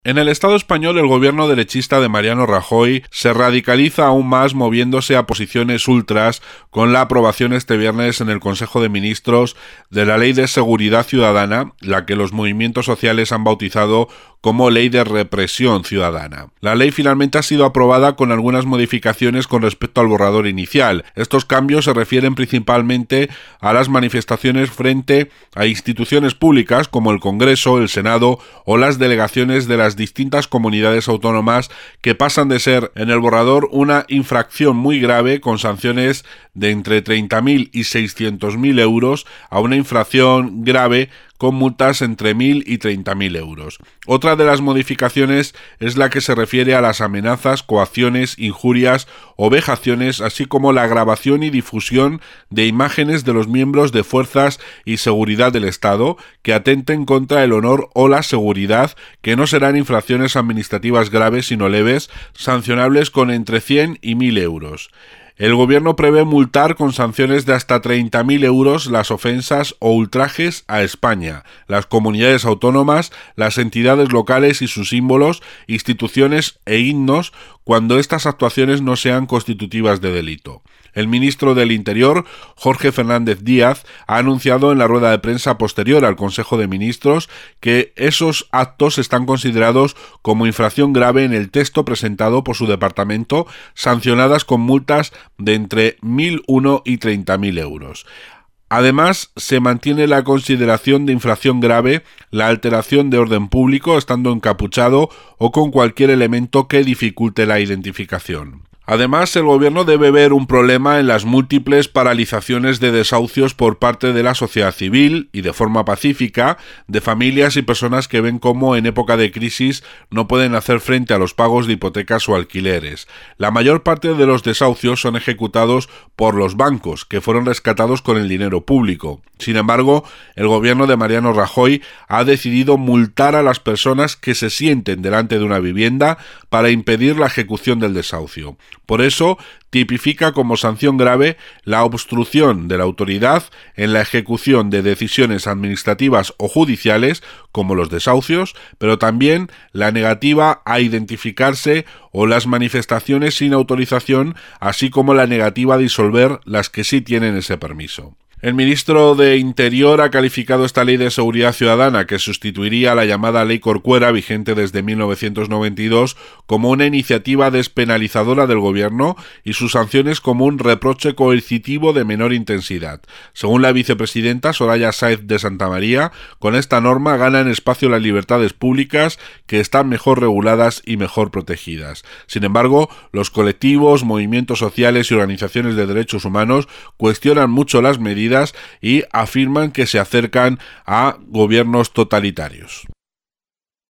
En el Estado español, el gobierno derechista de Mariano Rajoy se radicaliza aún más moviéndose a posiciones ultras con la aprobación este viernes en el Consejo de Ministros de la Ley de Seguridad Ciudadana, la que los movimientos sociales han bautizado como Ley de Represión Ciudadana. La ley finalmente ha sido aprobada con algunas modificaciones con respecto al borrador inicial. Estos cambios se refieren principalmente a las manifestaciones frente a instituciones públicas como el Congreso, el Senado o las delegaciones de las distintas comunidades autónomas, que pasan de ser en el borrador una infracción muy grave con sanciones de entre 30.000 y 600.000 euros a una infracción grave con multas entre 1.000 y 30.000 euros. Otra de las modificaciones es la que se refiere a las amenazas, coacciones, injurias o vejaciones, así como la grabación y difusión de imágenes de los miembros de fuerzas y seguridad del Estado que atenten contra el honor o la seguridad, que no serán infracciones administrativas graves sino leves, sancionables con entre 100 y 1.000 euros. El Gobierno prevé multar con sanciones de hasta 30.000 euros las ofensas o ultrajes a España, las comunidades autónomas, las entidades locales y sus símbolos, instituciones e himnos, cuando estas actuaciones no sean constitutivas de delito. El ministro del Interior, Jorge Fernández Díaz, ha anunciado en la rueda de prensa posterior al Consejo de Ministros que esos actos están considerados como infracción grave en el texto presentado por su departamento, sancionadas con multas de entre 1.001 y 30.000 euros. Además, se mantiene la consideración de infracción grave la alteración de orden público estando encapuchado o con cualquier elemento que dificulte la identificación. Además, el Gobierno debe ver un problema en las múltiples paralizaciones de desahucios por parte de la sociedad civil y de forma pacífica de familias y personas que ven cómo en época de crisis no pueden hacer frente a los pagos de hipotecas o alquileres. La mayor parte de los desahucios son ejecutados por los bancos, que fueron rescatados con el dinero público. Sin embargo, el Gobierno de Mariano Rajoy ha decidido multar a las personas que se sienten delante de una vivienda para impedir la ejecución del desahucio. Por eso, tipifica como sanción grave la obstrucción de la autoridad en la ejecución de decisiones administrativas o judiciales, como los desahucios, pero también la negativa a identificarse o las manifestaciones sin autorización, así como la negativa a disolver las que sí tienen ese permiso. El ministro de Interior ha calificado esta Ley de Seguridad Ciudadana, que sustituiría a la llamada Ley Corcuera, vigente desde 1992, como una iniciativa despenalizadora del Gobierno y sus sanciones como un reproche coercitivo de menor intensidad. Según la vicepresidenta Soraya Sáez de Santamaría, con esta norma ganan espacio las libertades públicas, que están mejor reguladas y mejor protegidas. Sin embargo, los colectivos, movimientos sociales y organizaciones de derechos humanos cuestionan mucho las medidas y afirman que se acercan a gobiernos totalitarios.